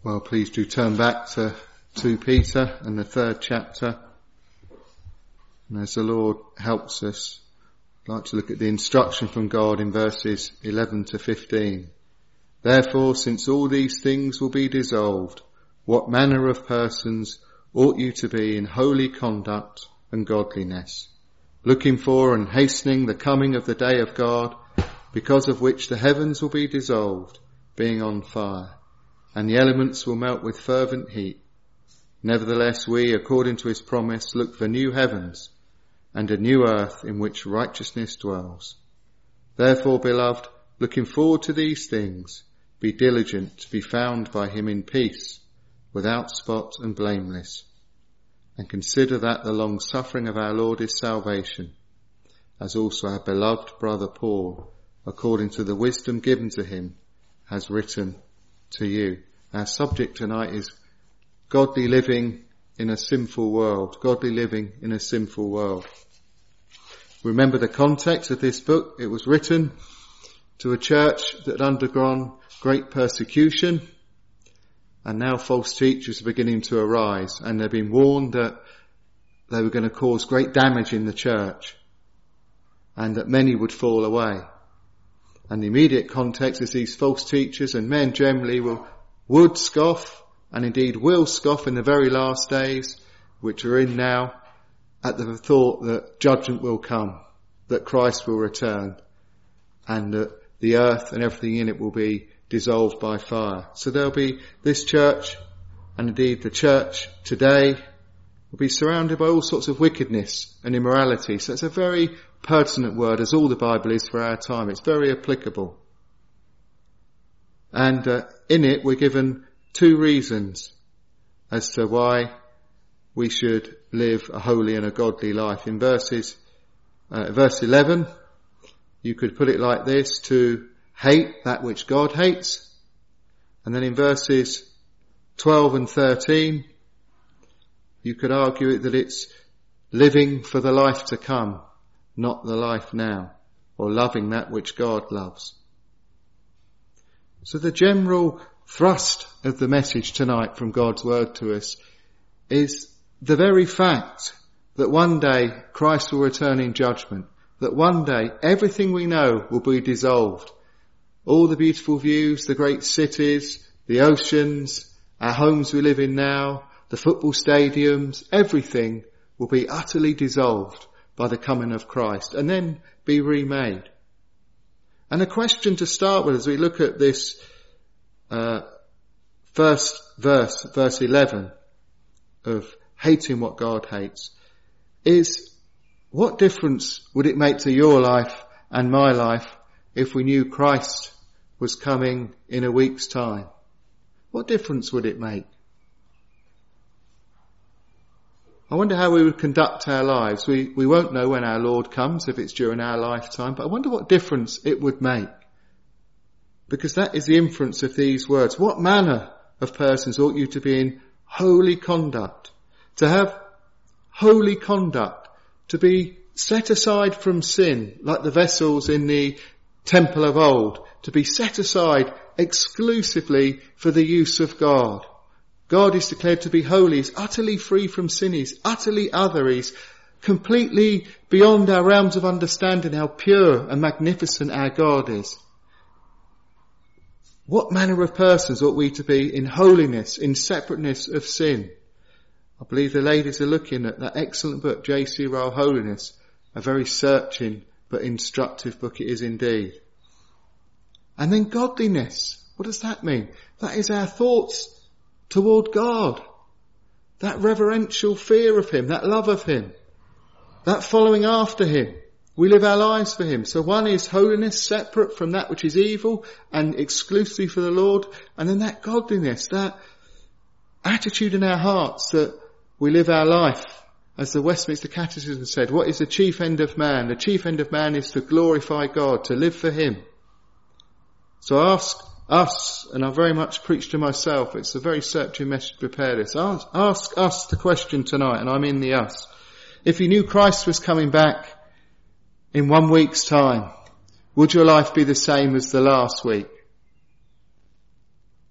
Well, please do turn back to 2 Peter and the 3rd chapter. And as the Lord helps us, I'd like to look at the instruction from God in verses 11 to 15. Therefore, since all these things will be dissolved, what manner of persons ought you to be in holy conduct and godliness, looking for and hastening the coming of the day of God, because of which the heavens will be dissolved, being on fire, and the elements will melt with fervent heat. Nevertheless, we, according to his promise, look for new heavens and a new earth in which righteousness dwells. Therefore, beloved, looking forward to these things, be diligent to be found by him in peace, without spot and blameless. And consider that the long suffering of our Lord is salvation, as also our beloved brother Paul, according to the wisdom given to him, has written to you. Our subject tonight is godly living in a sinful world. Godly living in a sinful world. Remember the context of this book. It was written to a church that had undergone great persecution, and now false teachers are beginning to arise, and they've been warned that they were going to cause great damage in the church and that many would fall away. And the immediate context is these false teachers and men generally would scoff, and indeed will scoff in the very last days, which are in now, at the thought that judgment will come, that Christ will return, and that the earth and everything in it will be dissolved by fire. So there'll be this church, and indeed the church today, will be surrounded by all sorts of wickedness and immorality. So it's a very pertinent word, as all the Bible is for our time. It's very applicable. And in it we're given 2 reasons as to why we should live a holy and a godly life. In verse 11, you could put it like this: to hate that which God hates. And then in verses 12 and 13, you could argue that it's living for the life to come, not the life now, or loving that which God loves. So the general thrust of the message tonight from God's word to us is the very fact that one day Christ will return in judgment, that one day everything we know will be dissolved. All the beautiful views, the great cities, the oceans, our homes we live in now, the football stadiums, everything will be utterly dissolved by the coming of Christ and then be remade. And a question to start with as we look at this first verse 11 of hating what God hates, is what difference would it make to your life and my life if we knew Christ was coming in a week's time? What difference would it make? I wonder how we would conduct our lives. We won't know when our Lord comes, if it's during our lifetime, but I wonder what difference it would make. Because that is the inference of these words. What manner of persons ought you to be in holy conduct? To have holy conduct, to be set aside from sin, like the vessels in the temple of old, to be set aside exclusively for the use of God. God is declared to be holy. He's utterly free from sin. He's utterly other. He's completely beyond our realms of understanding how pure and magnificent our God is. What manner of persons ought we to be in holiness, in separateness of sin? I believe the ladies are looking at that excellent book, J.C. Ryle, Holiness, a very searching but instructive book it is indeed. And then godliness. What does that mean? That is our thoughts toward God. That reverential fear of him, that love of him, that following after him. We live our lives for him. So one is holiness, separate from that which is evil and exclusively for the Lord. And then that godliness, that attitude in our hearts that we live our life. As the Westminster Catechism said, what is the chief end of man? The chief end of man is to glorify God, to live for him. So ask us, and I very much preach to myself, it's a very searching message to prepare this. Ask us the question tonight, and I'm in the us. If you knew Christ was coming back in 1 week's time, would your life be the same as the last week?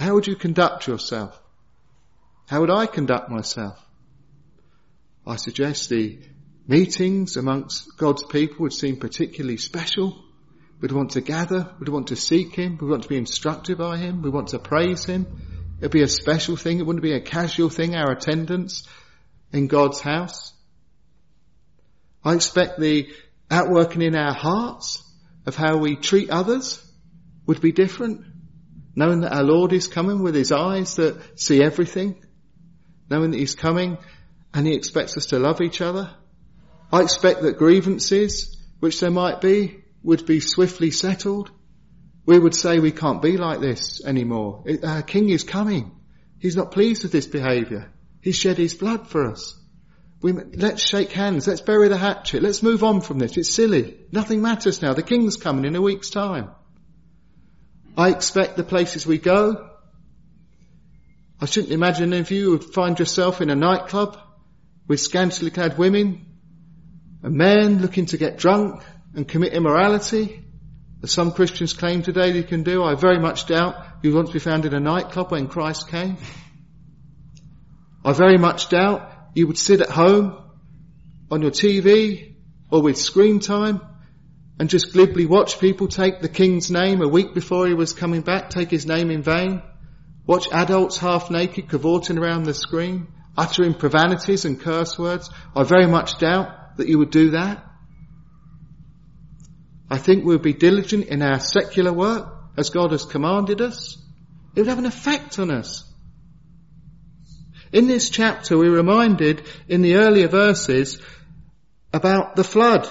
How would you conduct yourself? How would I conduct myself? I suggest the meetings amongst God's people would seem particularly special. We'd want to gather, we'd want to seek him, we want to be instructed by him, we want to praise him. It'd be a special thing, it wouldn't be a casual thing, our attendance in God's house. I expect the outworking in our hearts of how we treat others would be different, knowing that our Lord is coming with his eyes that see everything, knowing that he's coming and he expects us to love each other. I expect that grievances, which there might be, would be swiftly settled. We would say we can't be like this anymore. Our King is coming. He's not pleased with this behaviour. He shed his blood for us. Let's shake hands. Let's bury the hatchet. Let's move on from this. It's silly. Nothing matters now. The King's coming in a week's time. I expect the places we go. I shouldn't imagine if you would find yourself in a nightclub with scantily clad women, a man looking to get drunk and commit immorality, as some Christians claim today they can do. I very much doubt you want to be found in a nightclub when Christ came. I very much doubt you would sit at home on your TV or with screen time and just glibly watch people take the King's name a week before he was coming back, take his name in vain, watch adults half naked cavorting around the screen, uttering profanities and curse words. I very much doubt that you would do that. I think we'll be diligent in our secular work as God has commanded us. It would have an effect on us. In this chapter we're reminded in the earlier verses about the flood.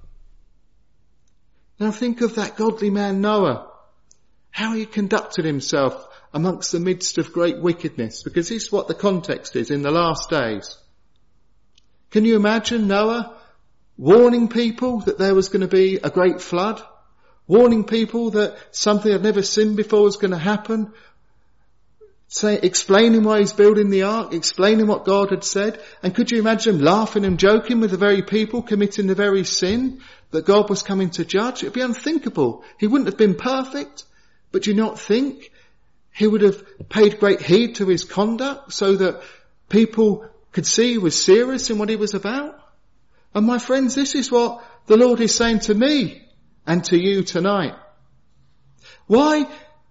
Now think of that godly man Noah, how he conducted himself amongst the midst of great wickedness, because this is what the context is in the last days. Can you imagine Noah warning people that there was going to be a great flood, warning people that something they'd never seen before was going to happen, explaining why he's building the ark, explaining what God had said? And could you imagine him laughing and joking with the very people committing the very sin that God was coming to judge? It'd be unthinkable. He wouldn't have been perfect, but do you not think he would have paid great heed to his conduct so that people could see he was serious in what he was about? And my friends, this is what the Lord is saying to me and to you tonight. Why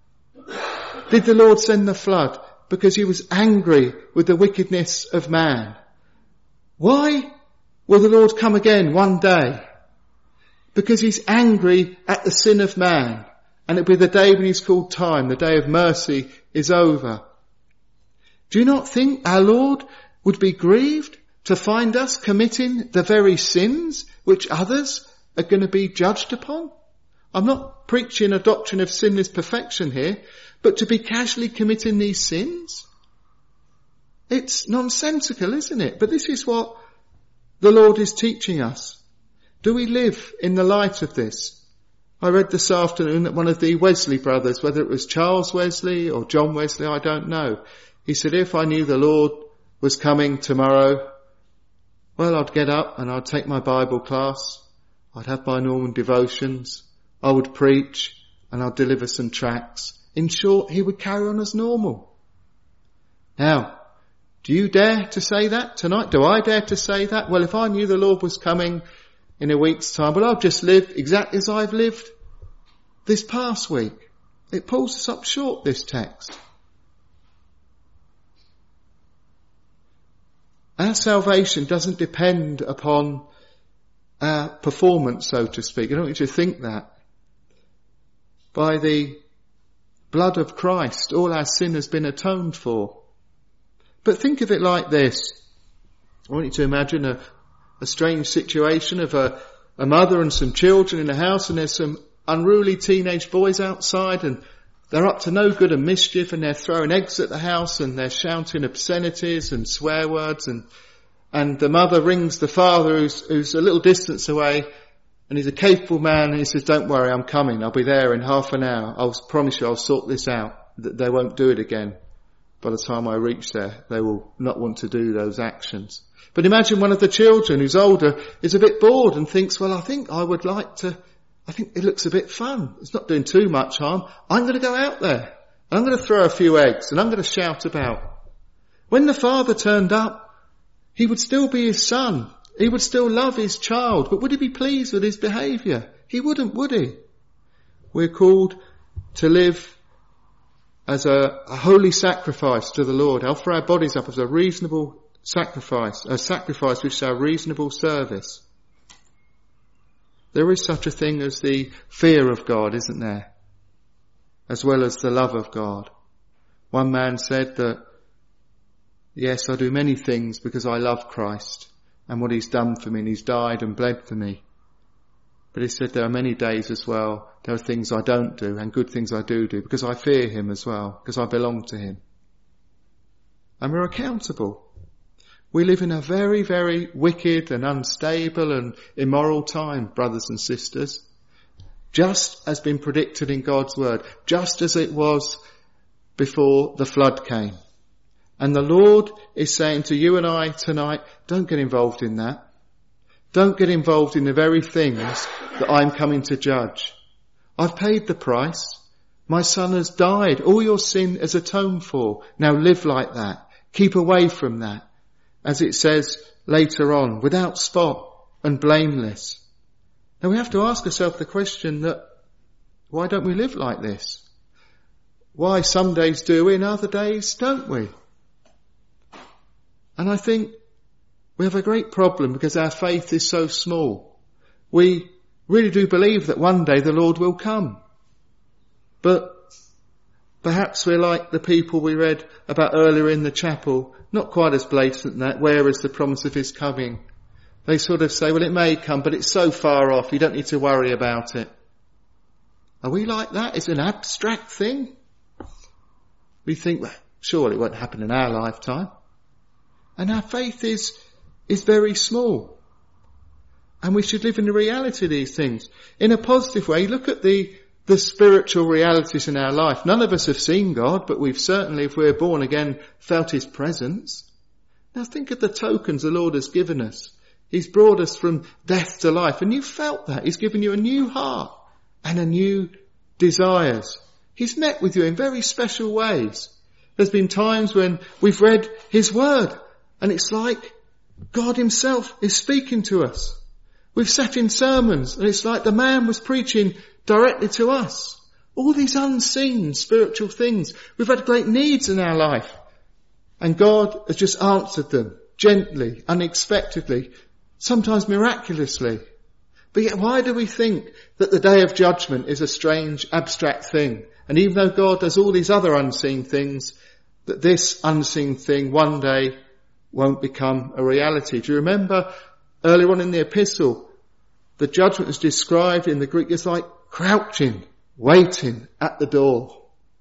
did the Lord send the flood? Because he was angry with the wickedness of man. Why will the Lord come again one day? Because he's angry at the sin of man. And it'll be the day when he's called time, the day of mercy is over. Do you not think our Lord would be grieved to find us committing the very sins which others are going to be judged upon? I'm not preaching a doctrine of sinless perfection here, but to be casually committing these sins? It's nonsensical, isn't it? But this is what the Lord is teaching us. Do we live in the light of this? I read this afternoon that one of the Wesley brothers, whether it was Charles Wesley or John Wesley, I don't know, he said, if I knew the Lord was coming tomorrow, well, I'd get up and I'd take my Bible class, I'd have my normal devotions, I would preach and I'd deliver some tracts. In short, he would carry on as normal. Now, do you dare to say that tonight? Do I dare to say that? Well, if I knew the Lord was coming in a week's time, well, I've just lived exactly as I've lived this past week. It pulls us up short, this text. Our salvation doesn't depend upon our performance, so to speak. I don't want you to think that. By the blood of Christ, all our sin has been atoned for. But think of it like this. I want you to imagine a strange situation of a mother and some children in a house, and there's some unruly teenage boys outside, and they're up to no good and mischief, and they're throwing eggs at the house, and they're shouting obscenities and swear words, and the mother rings the father who's a little distance away, and he's a capable man, and he says, don't worry, I'm coming, I'll be there in half an hour, I'll promise you I'll sort this out, that they won't do it again. By the time I reach there, they will not want to do those actions. But imagine one of the children who's older is a bit bored and thinks, well, I think it looks a bit fun. It's not doing too much harm. I'm going to go out there I'm going to throw a few eggs and I'm going to shout about. When the father turned up, he would still be his son. He would still love his child, but would he be pleased with his behaviour? He wouldn't, would he? We're called to live as a holy sacrifice to the Lord, offer our bodies up as a reasonable sacrifice, a sacrifice which is our reasonable service. There is such a thing as the fear of God, isn't there? As well as the love of God. One man said that, yes, I do many things because I love Christ and what he's done for me, and he's died and bled for me. But he said there are many days as well, there are things I don't do and good things I do because I fear him as well, because I belong to him. And we're accountable. We live in a very, very wicked and unstable and immoral time, brothers and sisters. Just as been predicted in God's word, just as it was before the flood came. And the Lord is saying to you and I tonight, don't get involved in that. Don't get involved in the very things that I'm coming to judge. I've paid the price. My son has died. All your sin is atoned for. Now live like that. Keep away from that. As it says later on, without spot and blameless. Now we have to ask ourselves the question that, why don't we live like this? Why some days do we and other days don't we? And I think we have a great problem because our faith is so small. We really do believe that one day the Lord will come. But perhaps we're like the people we read about earlier in the chapel, not quite as blatant that, where is the promise of his coming? They sort of say, well, it may come, but it's so far off, you don't need to worry about it. Are we like that? It's an abstract thing. We think, well, surely it won't happen in our lifetime. And our faith is very small. And we should live in the reality of these things. In a positive way, look at the spiritual realities in our life. None of us have seen God, but we've certainly, if we're born again, felt his presence. Now think of the tokens the Lord has given us. He's brought us from death to life, and you've felt that. He's given you a new heart and a new desires. He's met with you in very special ways. There's been times when we've read his word, and it's like God himself is speaking to us. We've sat in sermons, and it's like the man was preaching directly to us. All these unseen spiritual things. We've had great needs in our life. And God has just answered them gently, unexpectedly, sometimes miraculously. But yet why do we think that the day of judgment is a strange, abstract thing? And even though God does all these other unseen things, that this unseen thing one day won't become a reality. Do you remember earlier on in the epistle, the judgment is described in the Greek as like crouching, waiting at the door.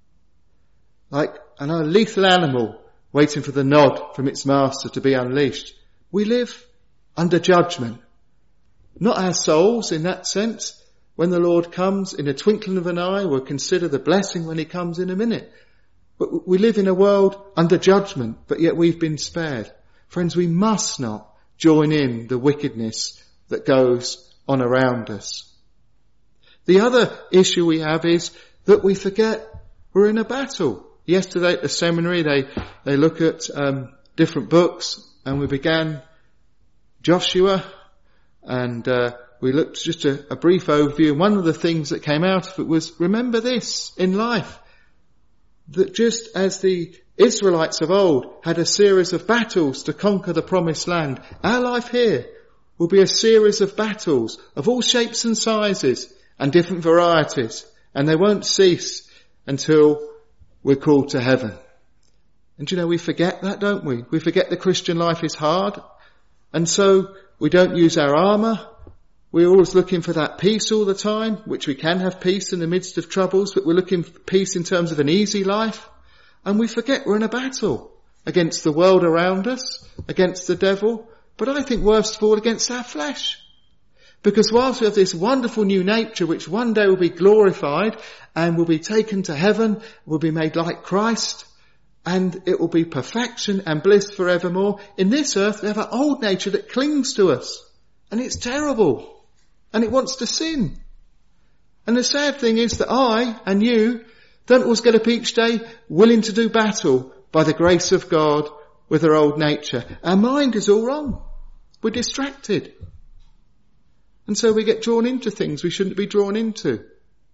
Like a lethal animal waiting for the nod from its master to be unleashed. We live under judgment. Not our souls in that sense. When the Lord comes in a twinkling of an eye, we'll consider the blessing when he comes in a minute. But we live in a world under judgment, but yet we've been spared. Friends, we must not join in the wickedness that goes on around us. The other issue we have is that we forget we're in a battle. Yesterday at the seminary, they look at different books, and we began Joshua, and we looked just a brief overview. And one of the things that came out of it was, remember this in life, that just as the Israelites of old had a series of battles to conquer the promised land, our life here will be a series of battles of all shapes and sizes and different varieties, and they won't cease until we're called to heaven. And you know, we forget that, don't we? We forget the Christian life is hard, and so we don't use our armour. We're always looking for that peace all the time, which we can have peace in the midst of troubles, but we're looking for peace in terms of an easy life. And we forget we're in a battle against the world around us, against the devil, but I think worst of all against our flesh. Because whilst we have this wonderful new nature which one day will be glorified and will be taken to heaven, will be made like Christ, and it will be perfection and bliss forevermore, in this earth we have an old nature that clings to us. And it's terrible. And it wants to sin. And the sad thing is that I and you Don't always get up each day willing to do battle by the grace of God with our old nature. Our mind is all wrong. We're distracted. And so we get drawn into things we shouldn't be drawn into.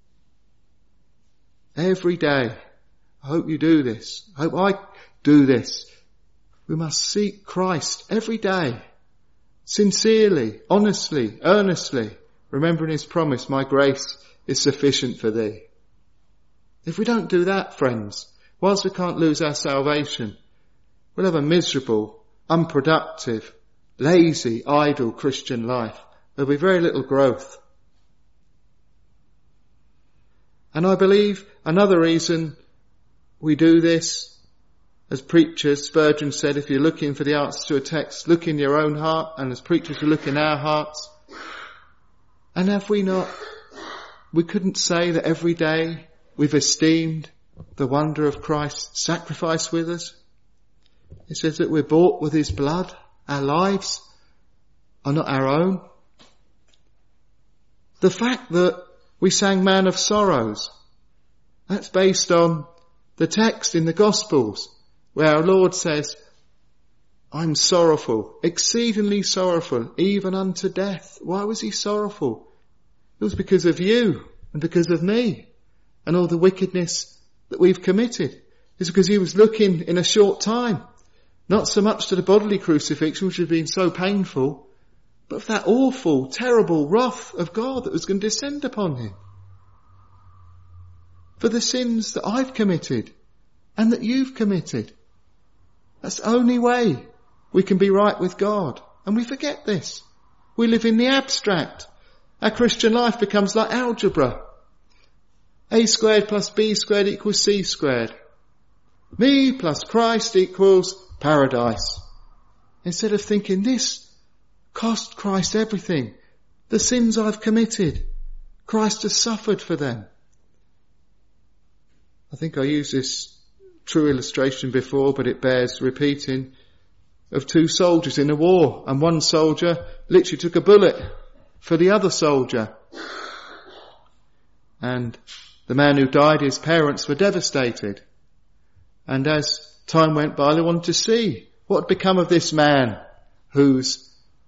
Every day. I hope you do this. I hope I do this. We must seek Christ every day. Sincerely, honestly, earnestly. Remembering his promise, my grace is sufficient for thee. If we don't do that, friends, whilst we can't lose our salvation, we'll have a miserable, unproductive, lazy, idle Christian life. There'll be very little growth. And I believe another reason we do this, as preachers, Spurgeon said, if you're looking for the answer to a text, look in your own heart, and as preachers we look in our hearts. And have we not, we couldn't say that every day we've esteemed the wonder of Christ's sacrifice with us. It says that we're bought with his blood. Our lives are not our own. The fact that we sang Man of Sorrows, that's based on the text in the Gospels where our Lord says, I'm sorrowful, exceedingly sorrowful, even unto death. Why was he sorrowful? It was because of you and because of me and all the wickedness that we've committed. It's because he was looking in a short time, not so much to the bodily crucifixion, which had been so painful, but for that awful, terrible wrath of God that was going to descend upon him. For the sins that I've committed and that you've committed. That's the only way we can be right with God. And we forget this. We live in the abstract. Our Christian life becomes like algebra. A squared plus B squared equals C squared. Me plus Christ equals paradise. Instead of thinking this cost Christ everything. The sins I've committed, Christ has suffered for them. I think I used this true illustration before, but it bears repeating, of two soldiers in a war, and one soldier literally took a bullet for the other soldier. And the man who died, his parents were devastated. And as time went by, they wanted to see what had become of this man whose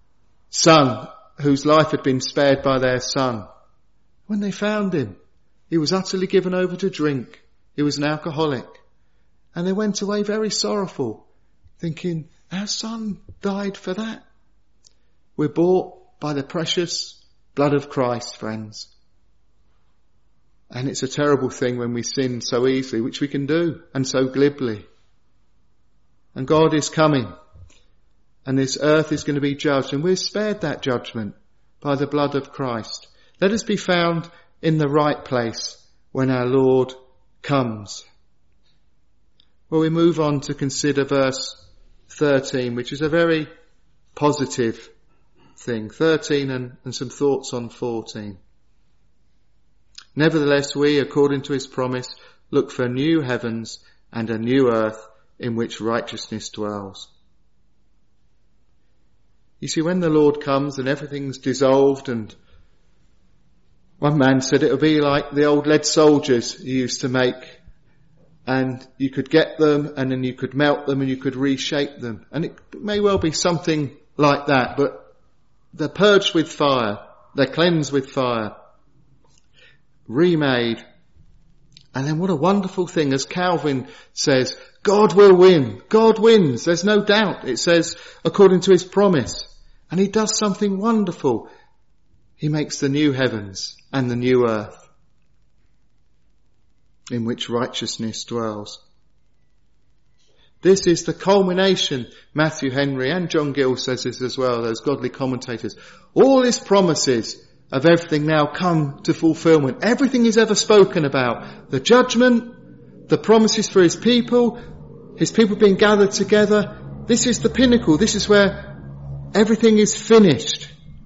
life had been spared by their son. When they found him, he was utterly given over to drink. He was an alcoholic. And they went away very sorrowful, thinking, our son died for that. We're bought by the precious blood of Christ, friends. And it's a terrible thing when we sin so easily, which we can do, and so glibly. And God is coming, and this earth is going to be judged, and we're spared that judgment by the blood of Christ. Let us be found in the right place when our Lord comes. Well, we move on to consider verse 13, which is a very positive thing. 13 and some thoughts on 14. Nevertheless, we, according to his promise, look for new heavens and a new earth in which righteousness dwells. You see, when the Lord comes and everything's dissolved, and one man said it'll be like the old lead soldiers you used to make, and you could get them and then you could melt them and you could reshape them. And it may well be something like that, but they're purged with fire, they're cleansed with fire, remade. And then what a wonderful thing, as Calvin says, God will win. God wins. There's no doubt. It says, according to his promise. And he does something wonderful. He makes the new heavens and the new earth in which righteousness dwells. This is the culmination, Matthew Henry and John Gill says this as well, those godly commentators. All his promises of everything now come to fulfillment. Everything he's ever spoken about. The judgment, the promises for his people being gathered together. This is the pinnacle. This is where everything is finished.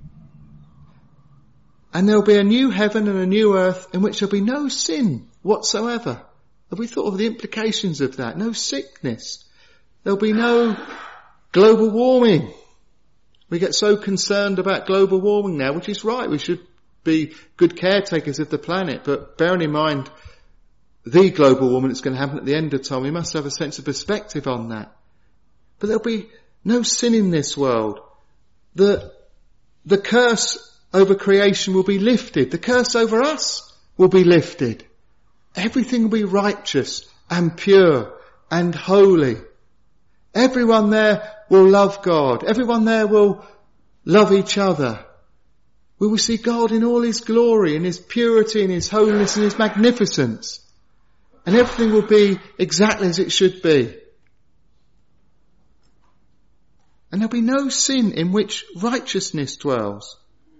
And there'll be a new heaven and a new earth in which there'll be no sin whatsoever. Have we thought of the implications of that? No sickness. There'll be no global warming. We get so concerned about global warming now, which is right. We should be good caretakers of the planet. But bearing in mind the global warming that's going to happen at the end of time. We must have a sense of perspective on that. But there'll be no sin in this world. The curse over creation will be lifted. The curse over us will be lifted. Everything will be righteous and pure and holy. Everyone there will love God. Everyone there will love each other. We will see God in all his glory, in his purity, in his holiness, and his magnificence. And everything will be exactly as it should be. And there'll be no sin in which righteousness dwells.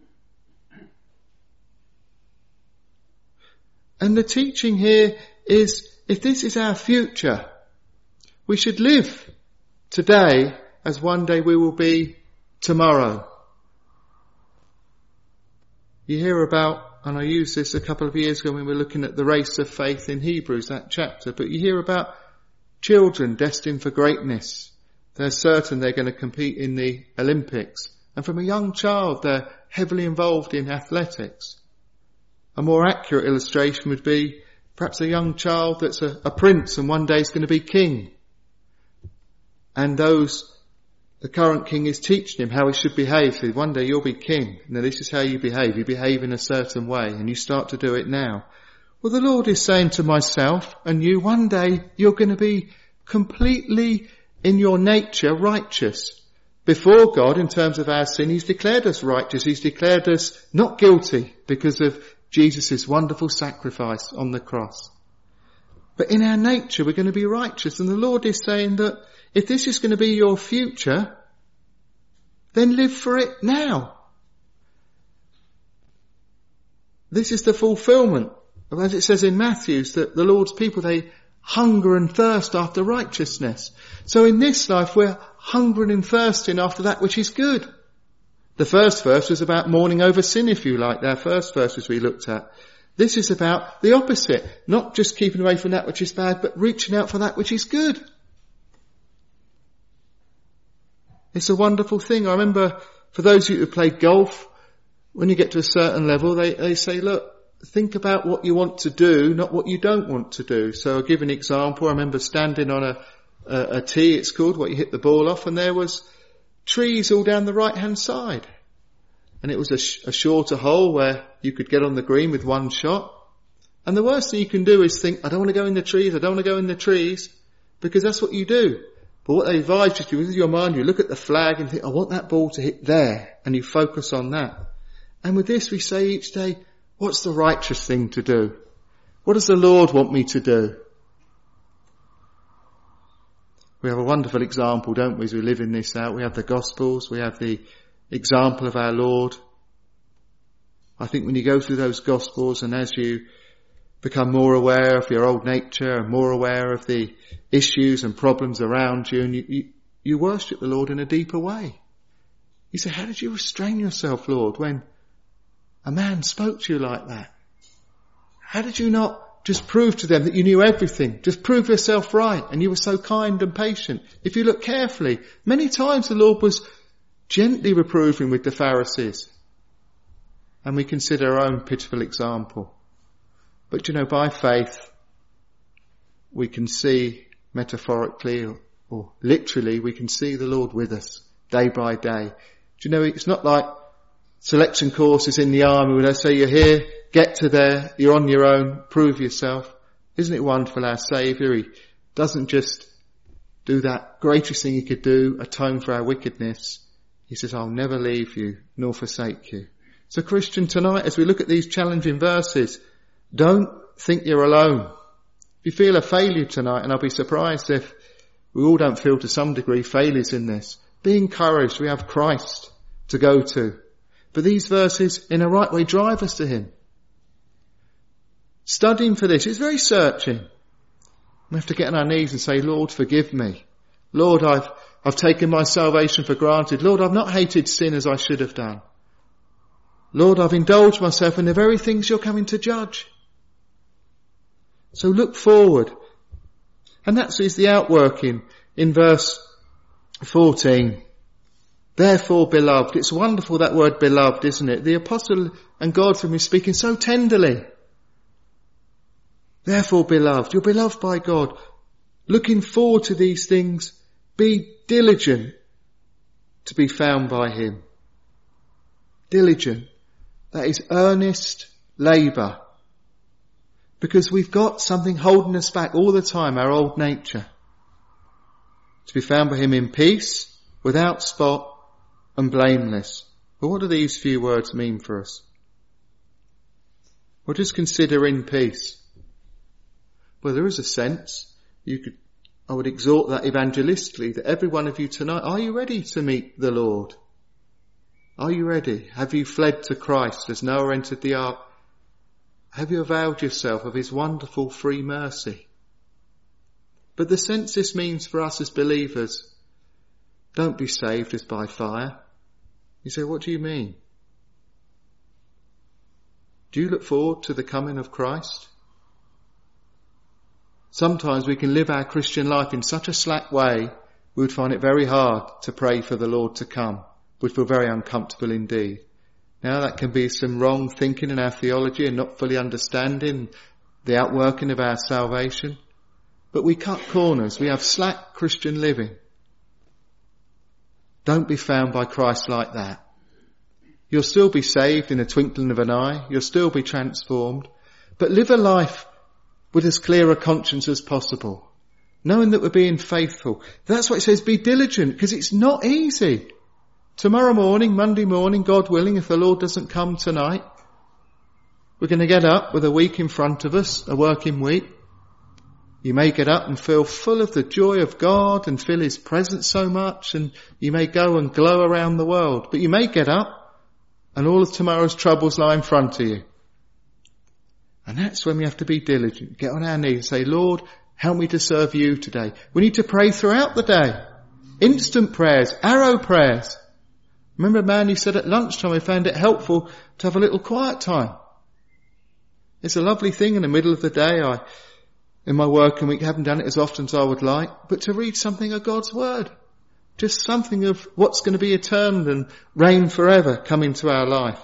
And the teaching here is, if this is our future, we should live today as one day we will be tomorrow. You hear about, and I used this a couple of years ago when we were looking at the race of faith in Hebrews, that chapter, but you hear about children destined for greatness. They're certain they're going to compete in the Olympics. And from a young child, they're heavily involved in athletics. A more accurate illustration would be perhaps a young child that's a prince and one day is going to be king. And the current king is teaching him how he should behave. So one day you'll be king. Now this is how you behave. You behave in a certain way and you start to do it now. Well, the Lord is saying to myself and you, one day you're going to be completely in your nature righteous. Before God, in terms of our sin, he's declared us righteous. He's declared us not guilty because of Jesus' wonderful sacrifice on the cross. But in our nature, we're going to be righteous. And the Lord is saying that if this is going to be your future, then live for it now. This is the fulfillment of, as it says in Matthew, that the Lord's people, they hunger and thirst after righteousness. So in this life, we're hungering and thirsting after that which is good. The first verse was about mourning over sin, if you like, our first verses we looked at. This is about the opposite, not just keeping away from that which is bad, but reaching out for that which is good. It's a wonderful thing. I remember for those of you who played golf, when you get to a certain level, they say, look, think about what you want to do, not what you don't want to do. So I'll give an example. I remember standing on a tee, it's called, what you hit the ball off, and there was trees all down the right-hand side. And it was a shorter hole where you could get on the green with one shot. And the worst thing you can do is think, I don't want to go in the trees, I don't want to go in the trees, because that's what you do. But what they advise you to do with your mind, you look at the flag and think, I want that ball to hit there, and you focus on that. And with this we say each day, what's the righteous thing to do? What does the Lord want me to do? We have a wonderful example, don't we, as we live in this out. We have the Gospels, we have the example of our Lord. I think when you go through those Gospels and as you become more aware of your old nature and more aware of the issues and problems around you, and you worship the Lord in a deeper way. You say, how did you restrain yourself, Lord, when a man spoke to you like that? How did you not just prove to them that you knew everything? Just prove yourself right, and you were so kind and patient. If you look carefully, many times the Lord was gently reproving with the Pharisees. And we consider our own pitiful example. But by faith, we can see metaphorically or literally, we can see the Lord with us day by day. It's not like selection courses in the army where they say you're here, get to there, you're on your own, prove yourself. Isn't it wonderful, our Saviour? He doesn't just do that greatest thing he could do, atone for our wickedness. He says, I'll never leave you nor forsake you. So Christian, tonight, as we look at these challenging verses, don't think you're alone. If you feel a failure tonight, and I'll be surprised if we all don't feel to some degree failures in this, be encouraged. We have Christ to go to. But these verses, in a right way, drive us to him. Studying for this, it's very searching. We have to get on our knees and say, Lord, forgive me. Lord, I've taken my salvation for granted. Lord, I've not hated sin as I should have done. Lord, I've indulged myself in the very things you're coming to judge. So look forward. And that is the outworking in verse 14. Therefore, beloved. It's wonderful, that word beloved, isn't it? The apostle and God from him speaking so tenderly. Therefore, beloved, you're beloved by God. Looking forward to these things, be diligent to be found by him. Diligent. That is earnest labour. Because we've got something holding us back all the time, our old nature. To be found by him in peace, without spot and blameless. But what do these few words mean for us? Well, just consider in peace. Well, there is a sense, I would exhort that evangelistically, that every one of you tonight, are you ready to meet the Lord? Are you ready? Have you fled to Christ as Noah entered the ark? Have you availed yourself of his wonderful free mercy? But the sense this means for us as believers, don't be saved as by fire. You say, what do you mean? Do you look forward to the coming of Christ? Sometimes we can live our Christian life in such a slack way, we would find it very hard to pray for the Lord to come. We'd feel very uncomfortable indeed. Now that can be some wrong thinking in our theology and not fully understanding the outworking of our salvation. But we cut corners. We have slack Christian living. Don't be found by Christ like that. You'll still be saved in a twinkling of an eye. You'll still be transformed. But live a life with as clear a conscience as possible, knowing that we're being faithful. That's why it says be diligent, because it's not easy. Tomorrow morning, Monday morning, God willing, if the Lord doesn't come tonight, we're going to get up with a week in front of us, a working week. You may get up and feel full of the joy of God and feel his presence so much, and you may go and glow around the world. But you may get up and all of tomorrow's troubles lie in front of you. And that's when we have to be diligent. Get on our knees and say, Lord, help me to serve you today. We need to pray throughout the day. Instant prayers, arrow prayers. Remember a man who said at lunchtime he found it helpful to have a little quiet time. It's a lovely thing in the middle of the day. In my working week, haven't done it as often as I would like, but to read something of God's word. Just something of what's going to be eternal and reign forever come into our life.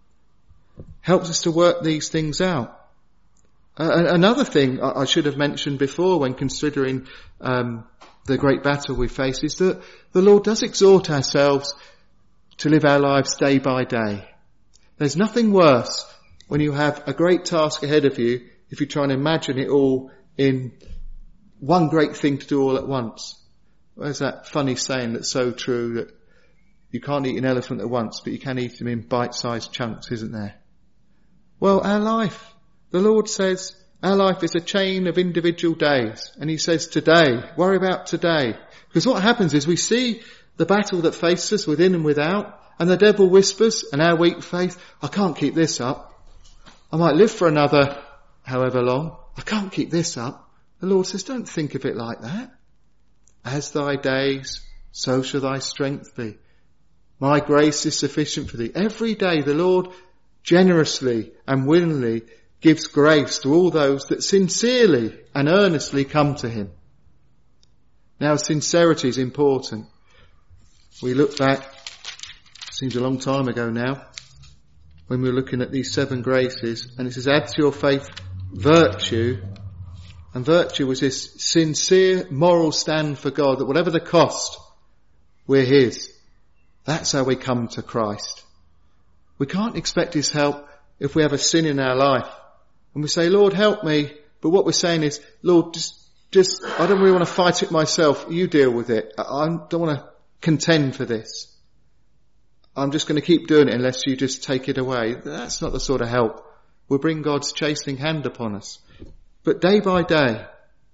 Helps us to work these things out. Another thing I should have mentioned before when considering the great battle we face is that the Lord does exhort ourselves to live our lives day by day. There's nothing worse when you have a great task ahead of you if you try and imagine it all in one great thing to do all at once. There's that funny saying that's so true that you can't eat an elephant at once, but you can eat him in bite-sized chunks, isn't there? Well, our life, the Lord says, our life is a chain of individual days. And he says today, worry about today. Because what happens is we see the battle that faces us within and without, and the devil whispers, and our weak faith, I can't keep this up. I might live for another however long. I can't keep this up. The Lord says, don't think of it like that. As thy days, so shall thy strength be. My grace is sufficient for thee. Every day the Lord generously and willingly gives grace to all those that sincerely and earnestly come to him. Now, sincerity is important. We look back, seems a long time ago now, when we were looking at these 7 graces, and it says, add to your faith virtue. And virtue was this sincere moral stand for God, that whatever the cost, we're his. That's how we come to Christ. We can't expect his help if we have a sin in our life. And we say, Lord, help me. But what we're saying is, Lord, just, I don't really want to fight it myself. You deal with it. I don't want to contend for this. I'm just going to keep doing it unless you just take it away. That's not the sort of help will bring God's chastening hand upon us. But day by day,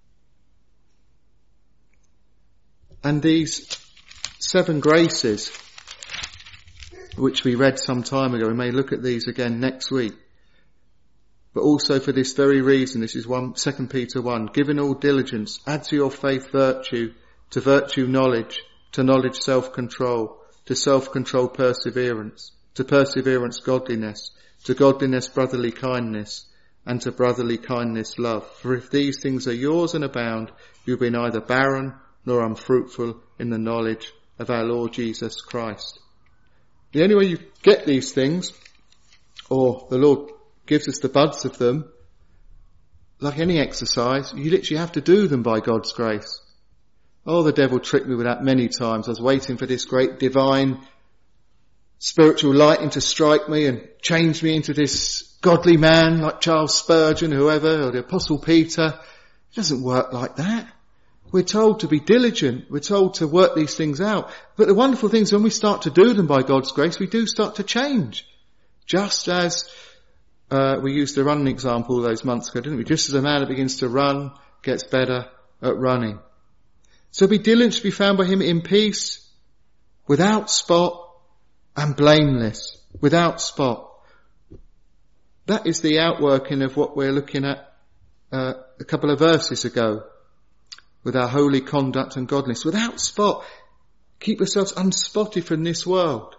and these 7 graces, which we read some time ago, we may look at these again next week. But also for this very reason, this is 2 Peter 1, give in all diligence, add to your faith virtue, to virtue knowledge, to knowledge self-control, to self-control perseverance, to perseverance godliness, to godliness brotherly kindness, and to brotherly kindness love. For if these things are yours and abound, you'll be neither barren nor unfruitful in the knowledge of our Lord Jesus Christ. The only way you get these things, or the Lord gives us the buds of them, like any exercise, you literally have to do them by God's grace. Oh, the devil tricked me with that many times. I was waiting for this great divine spiritual lightning to strike me and change me into this godly man like Charles Spurgeon, whoever, or the Apostle Peter. It doesn't work like that. We're told to be diligent. We're told to work these things out. But the wonderful thing is when we start to do them by God's grace, we do start to change. Just as we used the running example those months ago, didn't we? Just as a man that begins to run gets better at running. So be diligent to be found by him in peace, without spot and blameless. Without spot. That is the outworking of what we're looking at a couple of verses ago. With our holy conduct and godliness. Without spot. Keep yourselves unspotted from this world.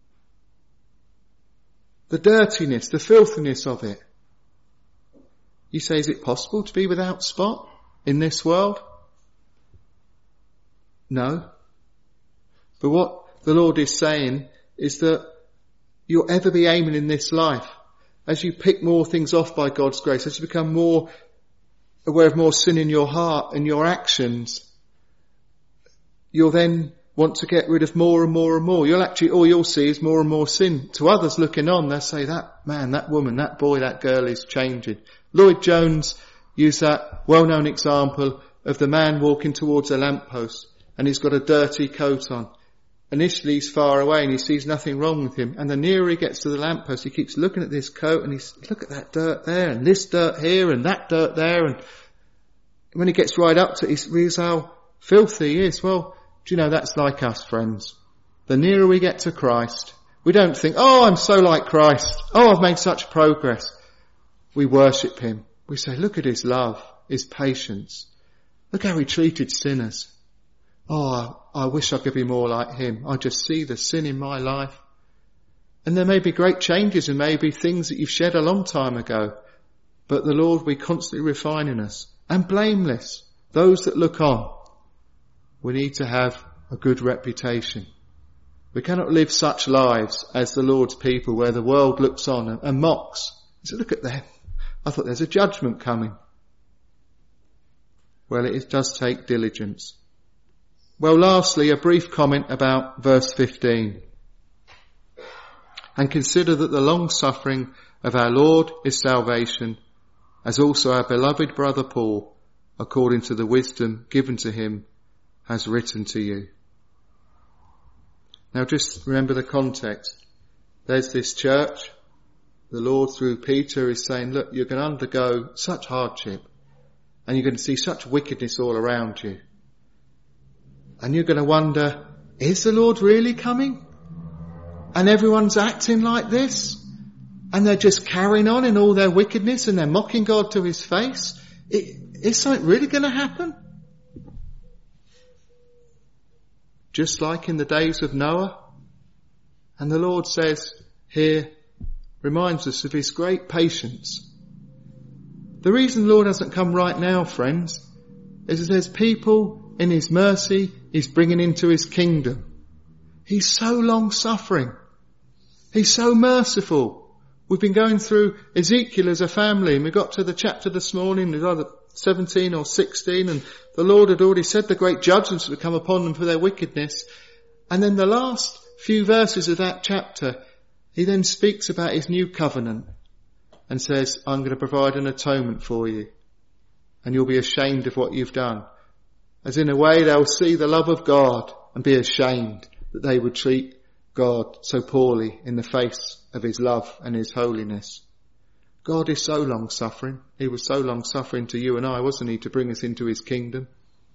The dirtiness, the filthiness of it. You say, is it possible to be without spot in this world? No. But what the Lord is saying is that you'll ever be aiming in this life. As you pick more things off by God's grace, as you become more aware of more sin in your heart and your actions, you'll then want to get rid of more and more and more. All you'll see is more and more sin. To others looking on, they'll say, that man, that woman, that boy, that girl is changing. Lloyd Jones used that well-known example of the man walking towards a lamppost and he's got a dirty coat on. Initially he's far away and he sees nothing wrong with him. And the nearer he gets to the lamppost, he keeps looking at this coat and he's, look at that dirt there and this dirt here and that dirt there. And when he gets right up to it, he realizes how filthy he is. Well, do you know, that's like us, friends. The nearer we get to Christ, we don't think, oh, I'm so like Christ. Oh, I've made such progress. We worship him. We say, look at his love, his patience. Look how he treated sinners. Oh, I wish I could be more like him. I just see the sin in my life. And there may be great changes and maybe things that you've shed a long time ago. But the Lord will be constantly refining us. And blameless. Those that look on. We need to have a good reputation. We cannot live such lives as the Lord's people where the world looks on and mocks. So look at them. I thought there's a judgment coming. Well, it does take diligence. Well, lastly, a brief comment about verse 15. And consider that the long suffering of our Lord is salvation, as also our beloved brother Paul, according to the wisdom given to him, has written to you. Now just remember the context. There's this church. The Lord through Peter is saying, look, you're going to undergo such hardship and you're going to see such wickedness all around you. And you're going to wonder, is the Lord really coming? And everyone's acting like this? And they're just carrying on in all their wickedness and they're mocking God to his face? Is something really going to happen? Just like in the days of Noah. And the Lord says here, reminds us of his great patience. The reason the Lord hasn't come right now, friends, is that there's people in his mercy he's bringing into his kingdom. He's so long suffering. He's so merciful. We've been going through Ezekiel as a family and we got to the chapter this morning, it was either 17 or 16, and the Lord had already said the great judgments that would come upon them for their wickedness. And then the last few verses of that chapter, he then speaks about his new covenant and says, I'm going to provide an atonement for you and you'll be ashamed of what you've done. As in a way they'll see the love of God and be ashamed that they would treat God so poorly in the face of his love and his holiness. God is so long suffering. He was so long suffering to you and I, wasn't he, to bring us into his kingdom.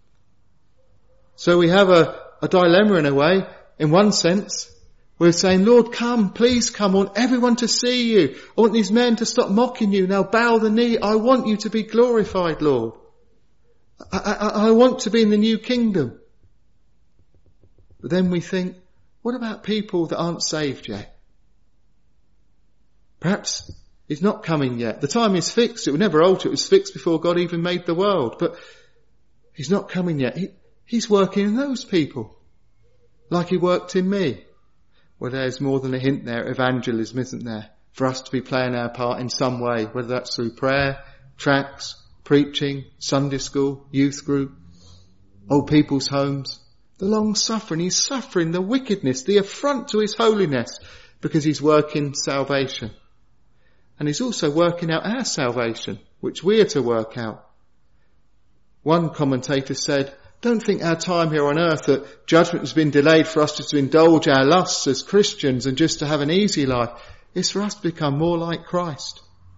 So we have a dilemma in a way. In one sense, we're saying, Lord, come, please come. I want everyone to see you. I want these men to stop mocking you. Now bow the knee. I want you to be glorified, Lord. I want to be in the new kingdom. But then we think, what about people that aren't saved yet? Perhaps he's not coming yet. The time is fixed. It will never alter. It was fixed before God even made the world. But he's not coming yet. He's working in those people. Like he worked in me. Well, there's more than a hint there. Evangelism, isn't there? For us to be playing our part in some way. Whether that's through prayer, tracts, preaching, Sunday school, youth group, old people's homes. The long suffering, he's suffering the wickedness, the affront to his holiness, because he's working salvation. And he's also working out our salvation, which we are to work out. One commentator said, don't think our time here on earth that judgment has been delayed for us just to indulge our lusts as Christians and just to have an easy life. It's for us to become more like Christ.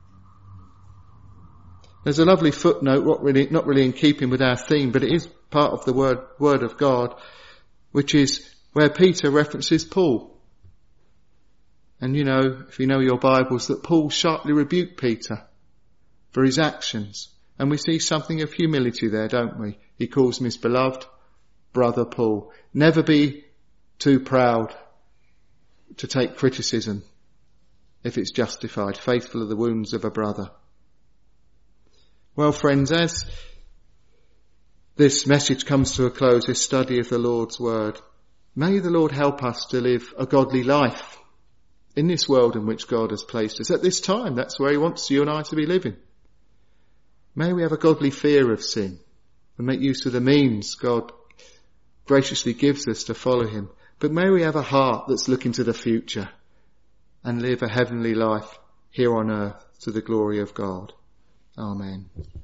There's a lovely footnote, not really in keeping with our theme, but it is part of the word of God, which is where Peter references Paul. And you know, if you know your Bibles, that Paul sharply rebuked Peter for his actions. And we see something of humility there, don't we? He calls him his beloved brother Paul. Never be too proud to take criticism if it's justified. Faithful are the wounds of a brother. Well, friends, as this message comes to a close, this study of the Lord's Word, may the Lord help us to live a godly life in this world in which God has placed us. At this time, that's where he wants you and I to be living. May we have a godly fear of sin and make use of the means God graciously gives us to follow him. But may we have a heart that's looking to the future and live a heavenly life here on earth to the glory of God. Amen.